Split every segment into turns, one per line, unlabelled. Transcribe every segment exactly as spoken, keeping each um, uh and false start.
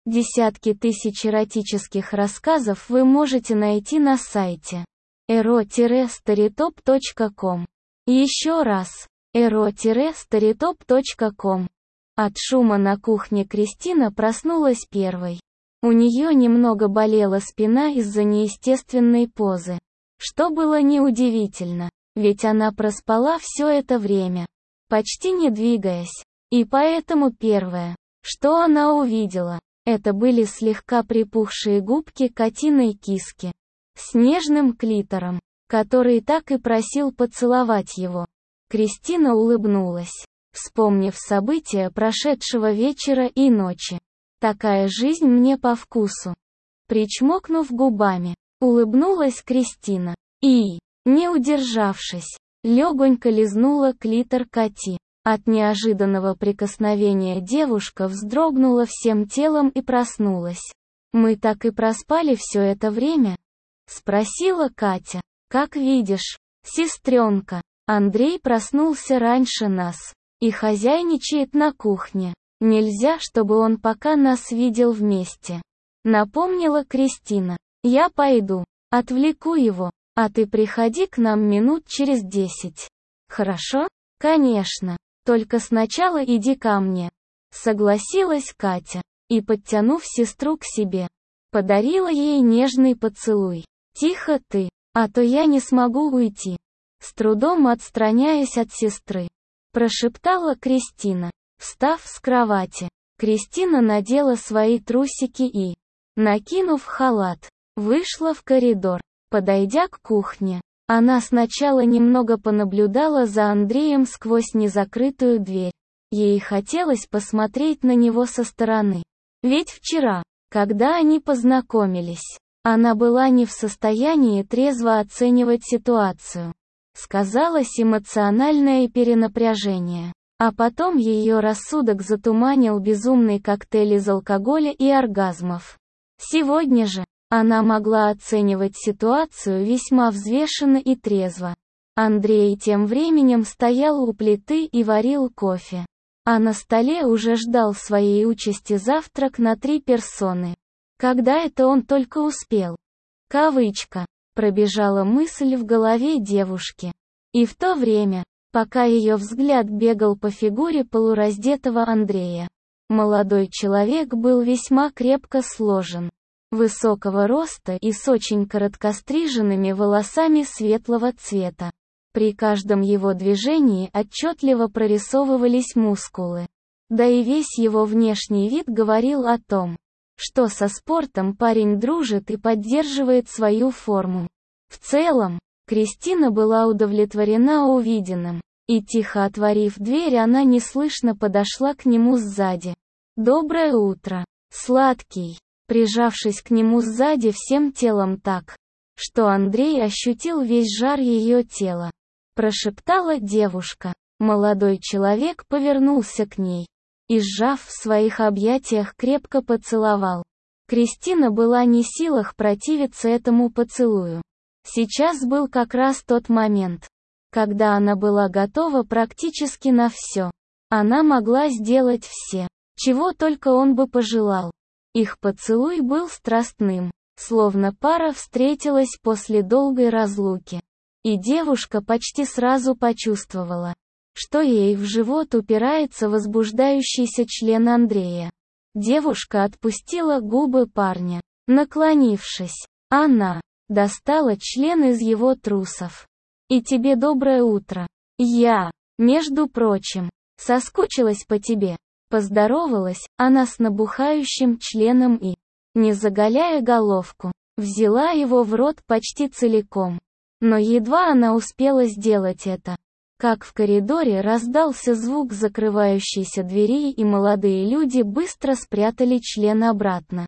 Десятки тысяч эротических рассказов вы можете найти на сайте эро старитоп точка ком. Еще раз, эро старитоп точка ком. От шума на кухне Кристина проснулась первой. У нее немного болела спина из-за неестественной позы. Что было неудивительно, ведь она проспала все это время, почти не двигаясь. И поэтому первое, что она увидела, это были слегка припухшие губки котиной киски с нежным клитором, который так и просил поцеловать его. Кристина улыбнулась, вспомнив события прошедшего вечера и ночи. Такая жизнь мне по вкусу. Причмокнув губами, улыбнулась Кристина и, не удержавшись, легонько лизнула клитор коти. От неожиданного прикосновения девушка вздрогнула всем телом и проснулась. «Мы так и проспали все это время?» — спросила Катя. «Как видишь, сестренка, Андрей проснулся раньше нас и хозяйничает на кухне. Нельзя, чтобы он пока нас видел вместе», — напомнила Кристина. «Я пойду, отвлеку его, а ты приходи к нам минут через десять. Хорошо?» «Конечно. Только сначала иди ко мне», — согласилась Катя, и, подтянув сестру к себе, подарила ей нежный поцелуй. «Тихо ты, а то я не смогу уйти», — с трудом отстраняясь от сестры, прошептала Кристина, встав с кровати. Кристина надела свои трусики и, накинув халат, вышла в коридор. Подойдя к кухне, она сначала немного понаблюдала за Андреем сквозь незакрытую дверь. Ей хотелось посмотреть на него со стороны. Ведь вчера, когда они познакомились, она была не в состоянии трезво оценивать ситуацию. Сказалось эмоциональное перенапряжение. А потом ее рассудок затуманил безумный коктейль из алкоголя и оргазмов. Сегодня же она могла оценивать ситуацию весьма взвешенно и трезво. Андрей тем временем стоял у плиты и варил кофе. А на столе уже ждал своей участи завтрак на три персоны. Когда это он только успел? Кавычка. Пробежала мысль в голове девушки. И в то время, пока ее взгляд бегал по фигуре полураздетого Андрея, молодой человек был весьма крепко сложен, высокого роста и с очень короткостриженными волосами светлого цвета. При каждом его движении отчетливо прорисовывались мускулы. Да и весь его внешний вид говорил о том, что со спортом парень дружит и поддерживает свою форму. В целом, Кристина была удовлетворена увиденным, и тихо отворив дверь, она неслышно подошла к нему сзади. «Доброе утро, сладкий», прижавшись к нему сзади всем телом так, что Андрей ощутил весь жар ее тела. Прошептала девушка. Молодой человек повернулся к ней и, сжав в своих объятиях, крепко поцеловал. Кристина была не в силах противиться этому поцелую. Сейчас был как раз тот момент, когда она была готова практически на все. Она могла сделать все, чего только он бы пожелал. Их поцелуй был страстным, словно пара встретилась после долгой разлуки. И девушка почти сразу почувствовала, что ей в живот упирается возбуждающийся член Андрея. Девушка отпустила губы парня. Наклонившись, она достала член из его трусов. «И тебе доброе утро. Я, между прочим, соскучилась по тебе». Поздоровалась она с набухающим членом и, не заголяя головку, взяла его в рот почти целиком. Но едва она успела сделать это, как в коридоре раздался звук закрывающейся двери, и молодые люди быстро спрятали член обратно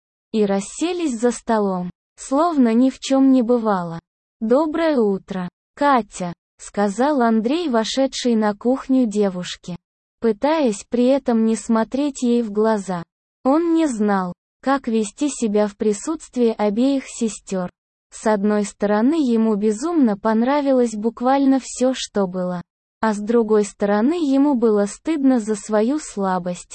и расселись за столом, словно ни в чем не бывало. «Доброе утро, Катя», — сказал Андрей, вошедший на кухню девушке, пытаясь при этом не смотреть ей в глаза. Он не знал, как вести себя в присутствии обеих сестер. С одной стороны, ему безумно понравилось буквально все, что было. А с другой стороны, ему было стыдно за свою слабость.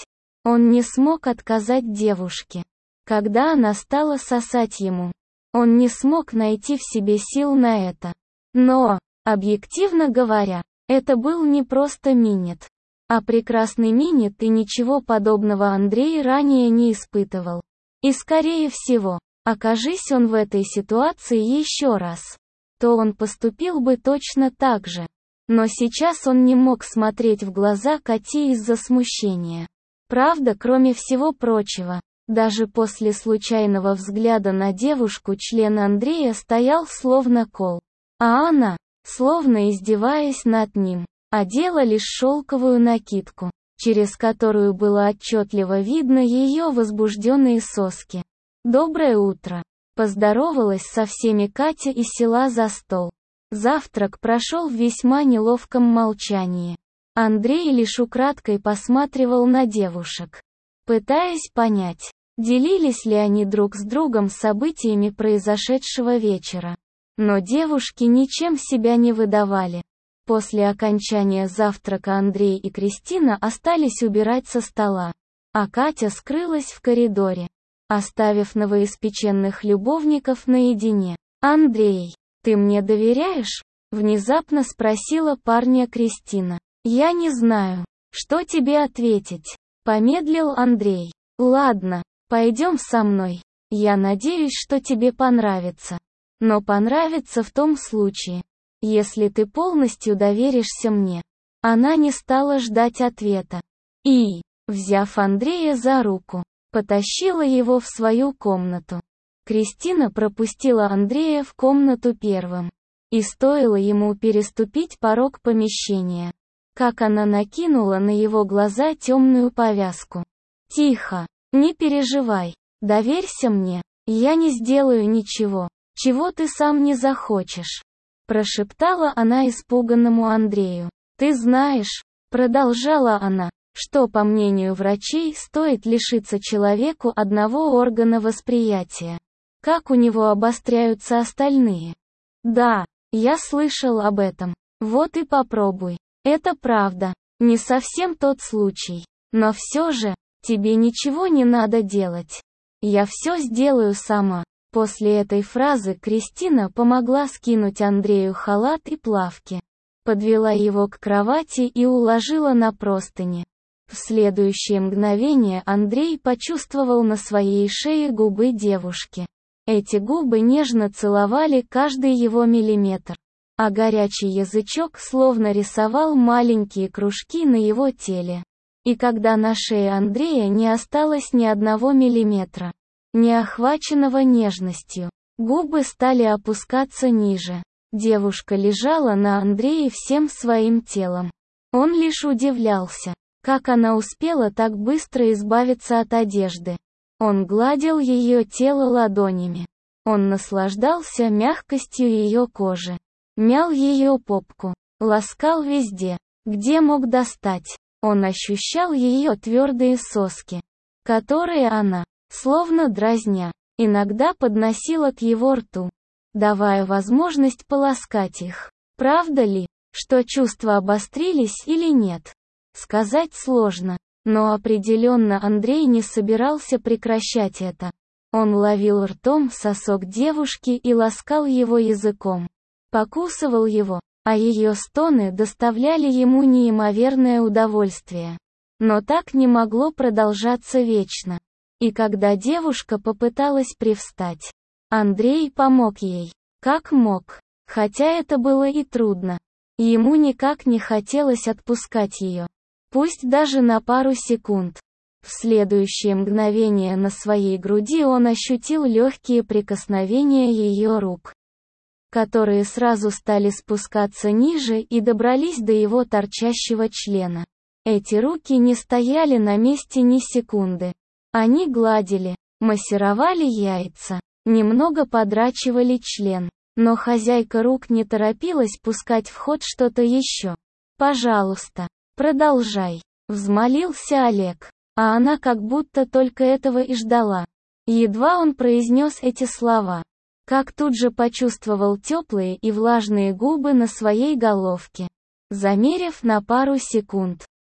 Он не смог отказать девушке. Когда она стала сосать ему, он не смог найти в себе сил на это. Но, объективно говоря, это был не просто минет, а прекрасный минет, и ничего подобного Андрей ранее не испытывал. И скорее всего, окажись он в этой ситуации еще раз, то он поступил бы точно так же. Но сейчас он не мог смотреть в глаза Кате из-за смущения. Правда, кроме всего прочего, даже после случайного взгляда на девушку член Андрея стоял словно кол. А она, словно издеваясь над ним, одела лишь шелковую накидку, через которую было отчетливо видно ее возбужденные соски. «Доброе утро!» Поздоровалась со всеми Катя и села за стол. Завтрак прошел в весьма неловком молчании. Андрей лишь украдкой посматривал на девушек, пытаясь понять, делились ли они друг с другом событиями произошедшего вечера. Но девушки ничем себя не выдавали. После окончания завтрака Андрей и Кристина остались убирать со стола, а Катя скрылась в коридоре, оставив новоиспеченных любовников наедине. «Андрей, ты мне доверяешь?» — внезапно спросила парня Кристина. «Я не знаю, что тебе ответить», — помедлил Андрей. «Ладно, пойдем со мной. Я надеюсь, что тебе понравится. Но понравится в том случае, если ты полностью доверишься мне». Она не стала ждать ответа. И, взяв Андрея за руку, потащила его в свою комнату. Кристина пропустила Андрея в комнату первым. И стоило ему переступить порог помещения, как она накинула на его глаза темную повязку. «Тихо, не переживай, доверься мне, я не сделаю ничего, чего ты сам не захочешь», — прошептала она испуганному Андрею. «Ты знаешь», — продолжала она, «что, по мнению врачей, стоит лишиться человеку одного органа восприятия, как у него обостряются остальные». «Да, я слышал об этом. Вот и попробуй. Это правда, не совсем тот случай. Но все же, тебе ничего не надо делать. Я все сделаю сама». После этой фразы Кристина помогла скинуть Андрею халат и плавки, подвела его к кровати и уложила на простыни. В следующее мгновение Андрей почувствовал на своей шее губы девушки. Эти губы нежно целовали каждый его миллиметр, а горячий язычок словно рисовал маленькие кружки на его теле. И когда на шее Андрея не осталось ни одного миллиметра, не охваченного нежностью, губы стали опускаться ниже. Девушка лежала на Андрее всем своим телом. Он лишь удивлялся, как она успела так быстро избавиться от одежды. Он гладил ее тело ладонями. Он наслаждался мягкостью ее кожи. Мял ее попку. Ласкал везде, где мог достать. Он ощущал ее твердые соски, которые она, словно дразня, иногда подносила к его рту, давая возможность поласкать их. Правда ли, что чувства обострились или нет? Сказать сложно. Но определенно Андрей не собирался прекращать это. Он ловил ртом сосок девушки и ласкал его языком. Покусывал его, а ее стоны доставляли ему неимоверное удовольствие. Но так не могло продолжаться вечно. И когда девушка попыталась привстать, Андрей помог ей, как мог, хотя это было и трудно. Ему никак не хотелось отпускать ее. Пусть даже на пару секунд. В следующее мгновение на своей груди он ощутил легкие прикосновения ее рук, которые сразу стали спускаться ниже и добрались до его торчащего члена. Эти руки не стояли на месте ни секунды. Они гладили, массировали яйца, немного подрачивали член. Но хозяйка рук не торопилась пускать в ход что-то еще. «Пожалуйста, продолжай», — взмолился Олег. А она как будто только этого и ждала. Едва он произнес эти слова, как тут же почувствовал теплые и влажные губы на своей головке. Замерев на пару секунд,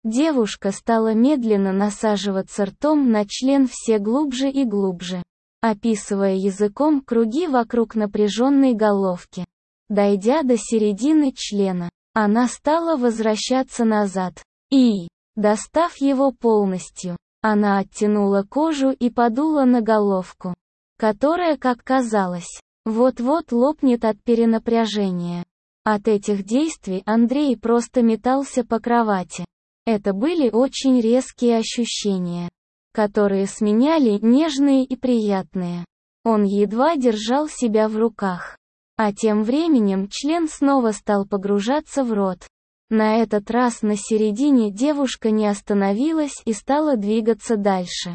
Девушка стала медленно насаживаться ртом на член все глубже и глубже, описывая языком круги вокруг напряженной головки. Дойдя до середины члена, она стала возвращаться назад. И, достав его полностью, она оттянула кожу и подула на головку, которая, как казалось, вот-вот лопнет от перенапряжения. От этих действий Андрей просто метался по кровати. Это были очень резкие ощущения, которые сменяли нежные и приятные. Он едва держал себя в руках. А тем временем член снова стал погружаться в рот. На этот раз на середине девушка не остановилась и стала двигаться дальше.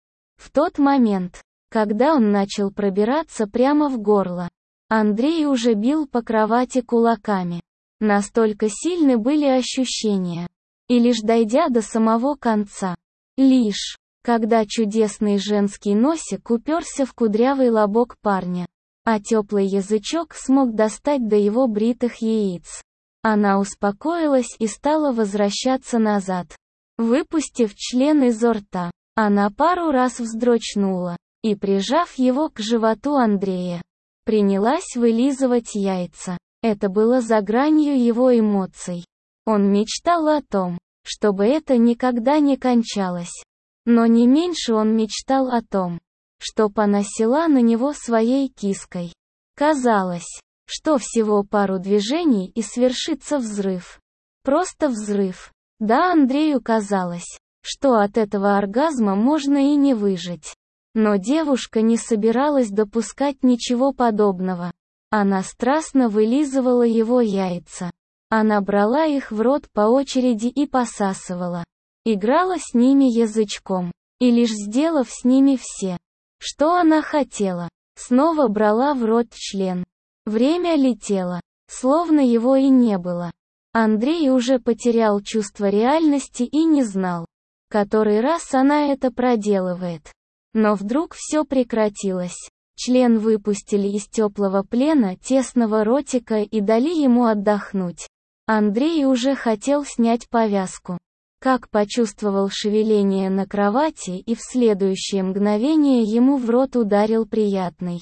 В тот момент, когда он начал пробираться прямо в горло, Андрей уже бил по кровати кулаками. Настолько сильны были ощущения. И лишь дойдя до самого конца, лишь, когда чудесный женский носик уперся в кудрявый лобок парня, а теплый язычок смог достать до его бритых яиц, она успокоилась и стала возвращаться назад. Выпустив член изо рта, она пару раз вздрочнула, и, прижав его к животу Андрея, принялась вылизывать яйца. Это было за гранью его эмоций. Он мечтал о том, чтобы это никогда не кончалось. Но не меньше он мечтал о том, чтоб она села на него своей киской. Казалось, что всего пару движений и свершится взрыв. Просто взрыв. Да, Андрею казалось, что от этого оргазма можно и не выжить. Но девушка не собиралась допускать ничего подобного. Она страстно вылизывала его яйца. Она брала их в рот по очереди и посасывала. Играла с ними язычком. И лишь сделав с ними все, что она хотела, снова брала в рот член. Время летело, словно его и не было. Андрей уже потерял чувство реальности и не знал, который раз она это проделывает. Но вдруг все прекратилось. Член выпустили из теплого плена тесного ротика и дали ему отдохнуть. Андрей уже хотел снять повязку, как почувствовал шевеление на кровати, и в следующее мгновение ему в рот ударил приятный,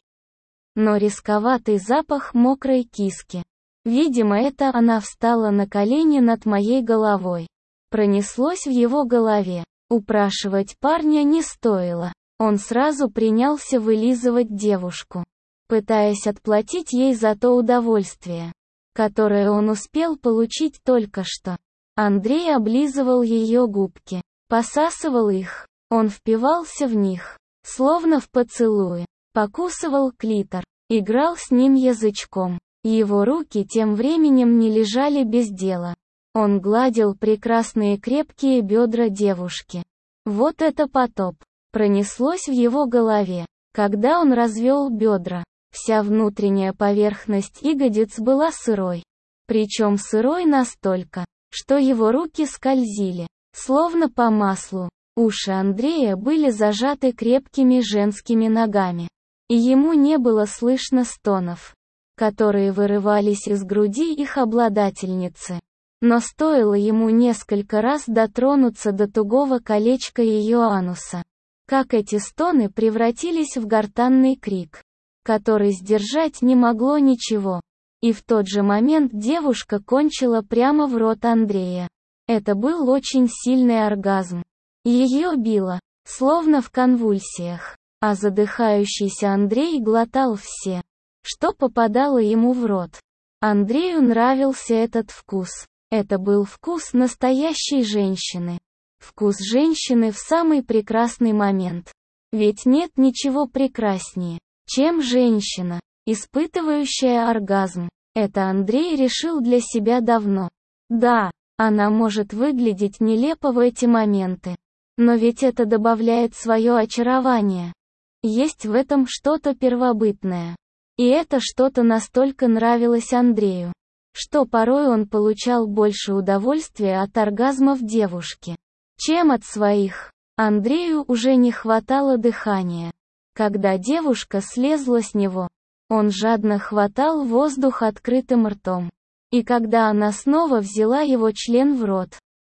но рисковатый запах мокрой киски. Видимо, это она встала на колени над моей головой. Пронеслось в его голове. Упрашивать парня не стоило. Он сразу принялся вылизывать девушку, пытаясь отплатить ей за то удовольствие, которое он успел получить только что. Андрей облизывал ее губки, посасывал их. Он впивался в них, словно в поцелуи, покусывал клитор, играл с ним язычком. Его руки тем временем не лежали без дела. Он гладил прекрасные крепкие бедра девушки. Вот это потоп! Пронеслось в его голове, когда он развел бедра. Вся внутренняя поверхность ягодиц была сырой. Причем сырой настолько, что его руки скользили, словно по маслу. Уши Андрея были зажаты крепкими женскими ногами. И ему не было слышно стонов, которые вырывались из груди их обладательницы. Но стоило ему несколько раз дотронуться до тугого колечка ее ануса, как эти стоны превратились в гортанный крик, который сдержать не могло ничего. И в тот же момент девушка кончила прямо в рот Андрея. Это был очень сильный оргазм. Ее било, словно в конвульсиях, а задыхающийся Андрей глотал все, что попадало ему в рот. Андрею нравился этот вкус. Это был вкус настоящей женщины. Вкус женщины в самый прекрасный момент. Ведь нет ничего прекраснее, чем женщина, испытывающая оргазм. Это Андрей решил для себя давно. Да, она может выглядеть нелепо в эти моменты, но ведь это добавляет свое очарование. Есть в этом что-то первобытное. И это что-то настолько нравилось Андрею, что порой он получал больше удовольствия от оргазмов девушки, чем от своих. Андрею уже не хватало дыхания. Когда девушка слезла с него, он жадно хватал воздух открытым ртом. И когда она снова взяла его член в рот,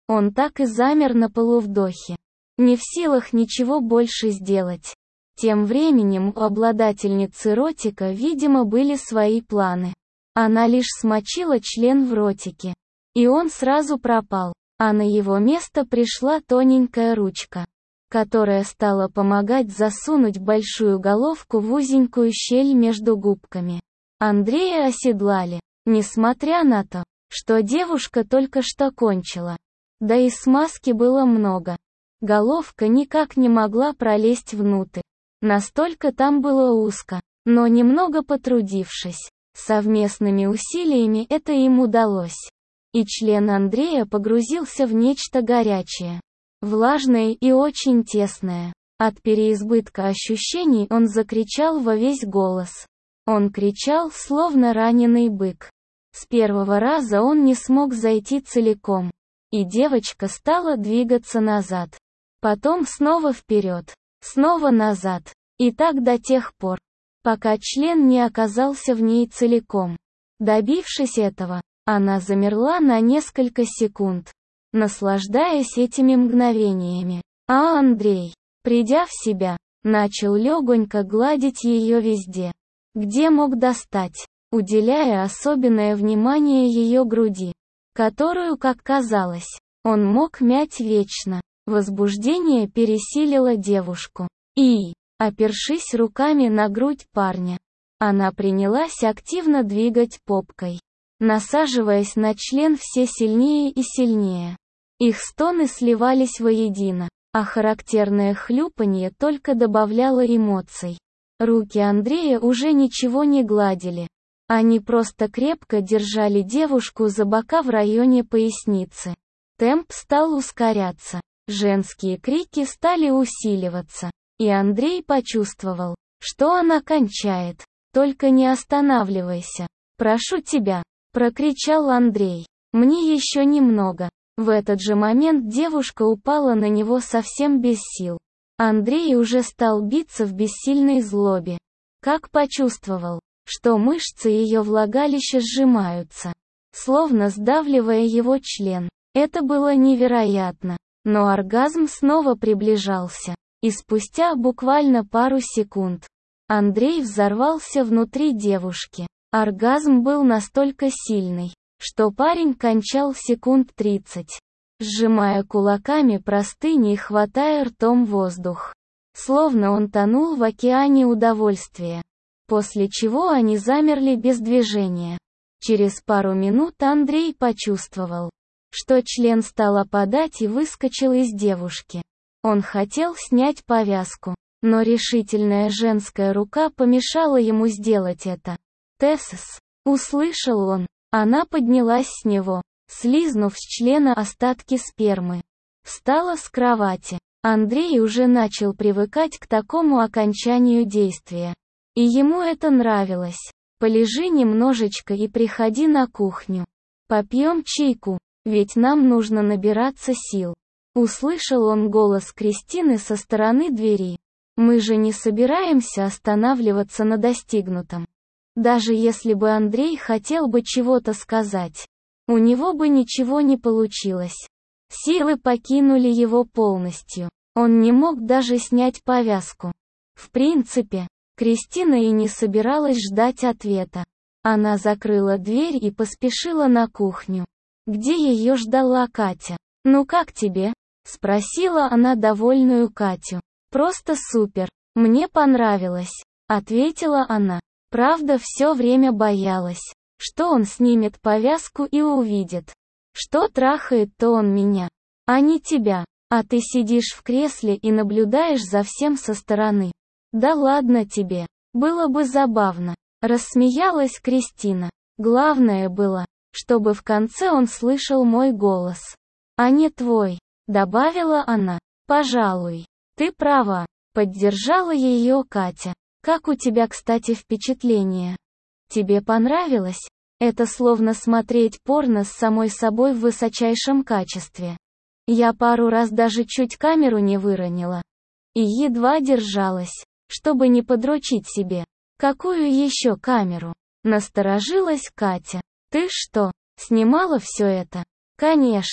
Он так и замер на полувдохе, не в силах ничего больше сделать. Тем временем у обладательницы ротика, видимо, были свои планы. Она лишь смочила член в ротике, и он сразу пропал, а на его место пришла тоненькая ручка, которая стала помогать засунуть большую головку в узенькую щель между губками. Андрея оседлали, несмотря на то, что девушка только что кончила. Да и смазки было много. Головка никак не могла пролезть внутрь. Настолько там было узко. Но немного потрудившись, совместными усилиями это им удалось. И член Андрея погрузился в нечто горячее, влажное и очень тесное. От переизбытка ощущений он закричал во весь голос. Он кричал, словно раненый бык. С первого раза он не смог зайти целиком. И девочка стала двигаться назад. Потом снова вперед. Снова назад. И так до тех пор, пока член не оказался в ней целиком. Добившись этого, она замерла на несколько секунд, наслаждаясь этими мгновениями. А Андрей, придя в себя, начал легонько гладить ее везде, где мог достать, уделяя особенное внимание ее груди, которую, как казалось, он мог мять вечно. Возбуждение пересилило девушку. И, опершись руками на грудь парня, она принялась активно двигать попкой, насаживаясь на член все сильнее и сильнее. Их стоны сливались воедино, а характерное хлюпанье только добавляло эмоций. Руки Андрея уже ничего не гладили. Они просто крепко держали девушку за бока в районе поясницы. Темп стал ускоряться. Женские крики стали усиливаться. И Андрей почувствовал, что она кончает. «Только не останавливайся. Прошу тебя», — прокричал Андрей. «Мне еще немного». В этот же момент девушка упала на него совсем без сил. Андрей уже стал биться в бессильной злобе. Как почувствовал, что мышцы ее влагалища сжимаются, словно сдавливая его член. Это было невероятно. Но оргазм снова приближался. И спустя буквально пару секунд, Андрей взорвался внутри девушки. Оргазм был настолько сильный, что парень кончал секунд тридцать, сжимая кулаками простыни и хватая ртом воздух. Словно он тонул в океане удовольствия. После чего они замерли без движения. Через пару минут Андрей почувствовал, что член стал опадать и выскочил из девушки. Он хотел снять повязку, но решительная женская рука помешала ему сделать это. «Тессес!» — услышал он. Она поднялась с него, слизнув с члена остатки спермы. Встала с кровати. Андрей уже начал привыкать к такому окончанию действия. И ему это нравилось. «Полежи немножечко и приходи на кухню. Попьем чайку, ведь нам нужно набираться сил». Услышал он голос Кристины со стороны двери. «Мы же не собираемся останавливаться на достигнутом». Даже если бы Андрей хотел бы чего-то сказать, у него бы ничего не получилось. Силы покинули его полностью. Он не мог даже снять повязку. В принципе, Кристина и не собиралась ждать ответа. Она закрыла дверь и поспешила на кухню, где ее ждала Катя. «Ну как тебе?» — спросила она довольную Катю. «Просто супер. Мне понравилось», — ответила она. Правда, все время боялась, что он снимет повязку и увидит, что трахает-то он меня, а не тебя, а ты сидишь в кресле и наблюдаешь за всем со стороны. «Да ладно тебе, было бы забавно», — рассмеялась Кристина. «Главное было, чтобы в конце он слышал мой голос, а не твой», — добавила она. «Пожалуй, ты права», — поддержала ее Катя. «Как у тебя, кстати, впечатление? Тебе понравилось? Это словно смотреть порно с самой собой в высочайшем качестве. Я пару раз даже чуть камеру не выронила. И едва держалась, чтобы не подрочить себе. Какую еще камеру?» Насторожилась Катя. «Ты что, снимала все это?» «Конечно.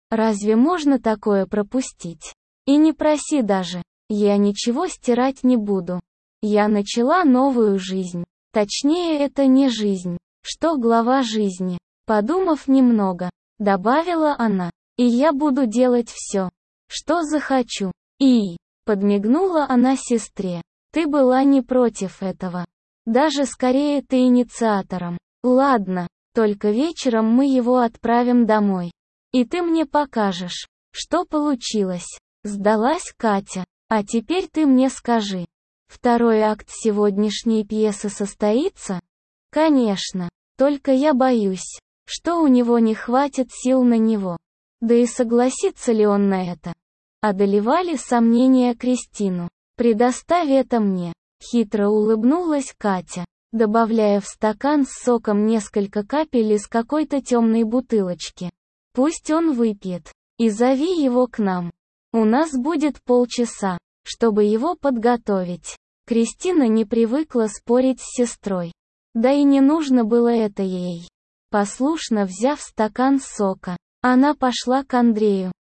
Разве можно такое пропустить? И не проси даже. Я ничего стирать не буду. Я начала новую жизнь. Точнее, это не жизнь. Что глава жизни? Подумав немного, добавила она. И я буду делать все, что захочу. И, подмигнула она сестре. Ты была не против этого. Даже скорее ты инициатором. Ладно, только вечером мы его отправим домой. И ты мне покажешь, что получилось. Сдалась Катя. А теперь ты мне скажи. Второй акт сегодняшней пьесы состоится? Конечно. Только я боюсь, что у него не хватит сил на него. Да и согласится ли он на это? Одолевали сомнения Кристину. «Предоставь это мне», — хитро улыбнулась Катя, добавляя в стакан с соком несколько капель из какой-то темной бутылочки. «Пусть он выпьет. И зови его к нам. У нас будет полчаса, чтобы его подготовить». Кристина не привыкла спорить с сестрой. Да и не нужно было это ей. Послушно взяв стакан сока, она пошла к Андрею.